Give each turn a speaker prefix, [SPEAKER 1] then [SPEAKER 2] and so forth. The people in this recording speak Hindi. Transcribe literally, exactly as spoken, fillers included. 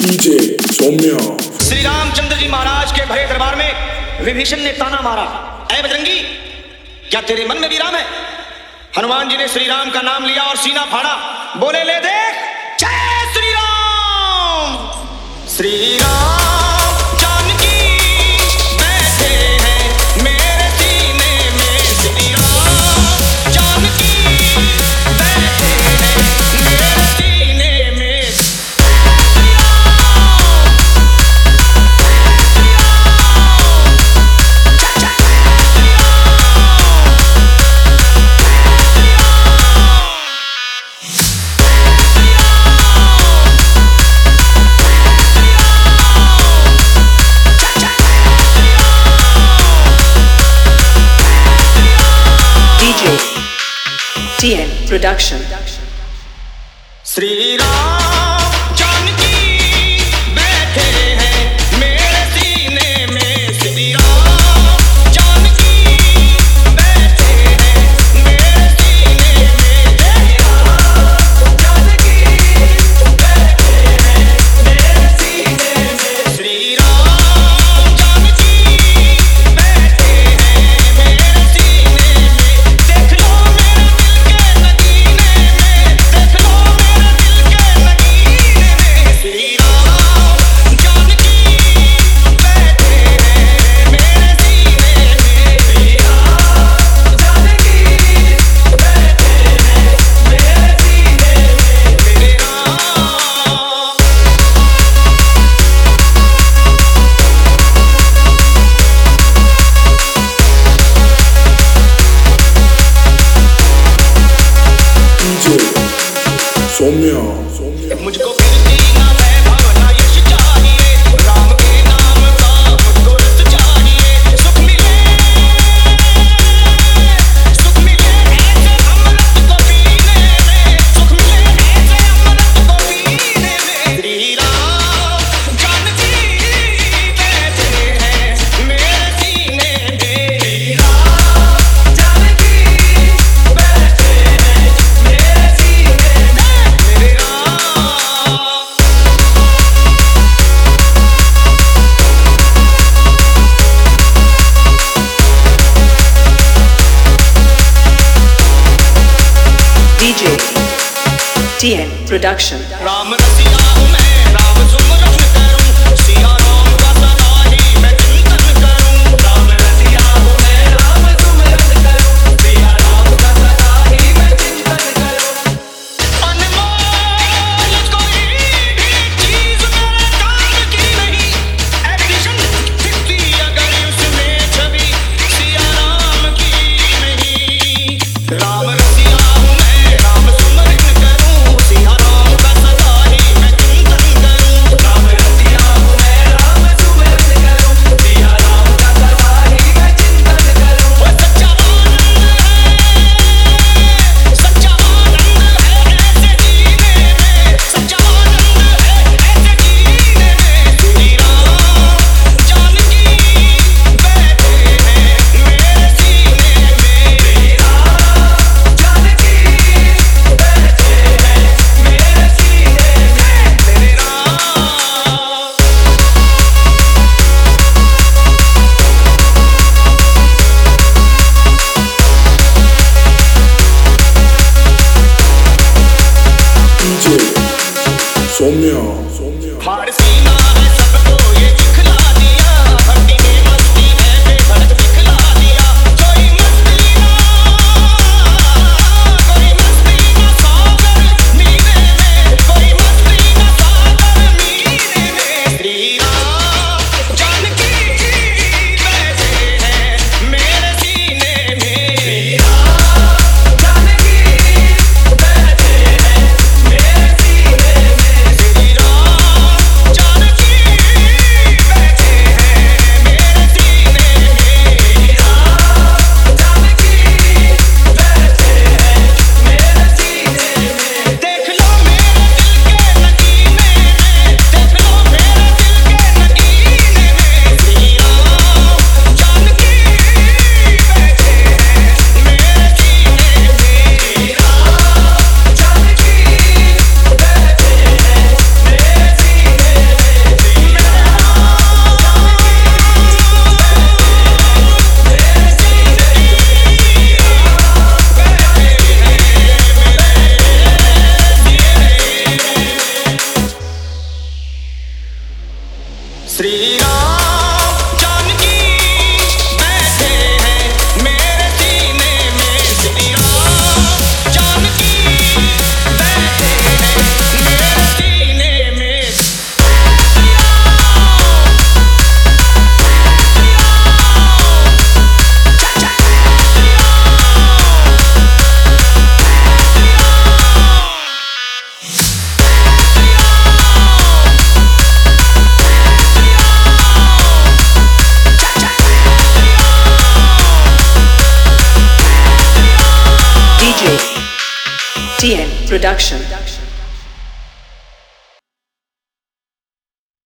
[SPEAKER 1] डीजे सौम्या।
[SPEAKER 2] श्री रामचंद्र जी महाराज के भरे दरबार में विभीषण ने ताना मारा, ऐ बजरंगी, क्या तेरे मन में भी राम है? हनुमान जी ने श्री राम का नाम लिया और सीना फाड़ा, बोले ले देख, जय Shri Ram. Shri Ram
[SPEAKER 3] T N Production.
[SPEAKER 2] Shri Ram Janaki बैठे हैं मेरे सीने में, श्री राम जानकी बैठे हैं मेरे सीने में, श्री राम जानकी बैठे हैं मेरे सीने में, श्री राम जानकी बैठे हैं मेरे सीने में, देख लो
[SPEAKER 1] सौम्या।
[SPEAKER 2] मुझको फिरती ना मैं भावना यश चाहिए, राम के नाम का मुझको रस चाहिए, सुख मिले सुख मिले ऐसे अमृत को पीने में, सुख मिले ऐसे अमृत को पीने में, श्री राम जानकी बैठे हैं मेरे सीने में, श्री राम जानकी बैठे हैं मेरे सीने में, मेरे Ram.
[SPEAKER 3] D J T N Production.
[SPEAKER 2] Ram रसिया हूँ मैं, राम सुमरन करूँ, सिया राम का सदा ही मैं चिंतन करूँ, राम रसिया हूँ मैं, राम सुमरन करूँ, सिया राम का सदा ही मैं चिंतन करूँ, अनमोल कोई भी चीज मेरे काम की नहीं, एडिशन दिखती अगर उसमें छवि सिया राम की नहीं, राम रसिया हूँ मैं, राम सुमरन करूँ, सिया राम का सदा श्री राम जानकी बैठे हैं मेरे सीने में श्री राम जानकी बैठे हैं मेरे सीने में Shri Ram Shri Ram Shri
[SPEAKER 3] D J T N Production.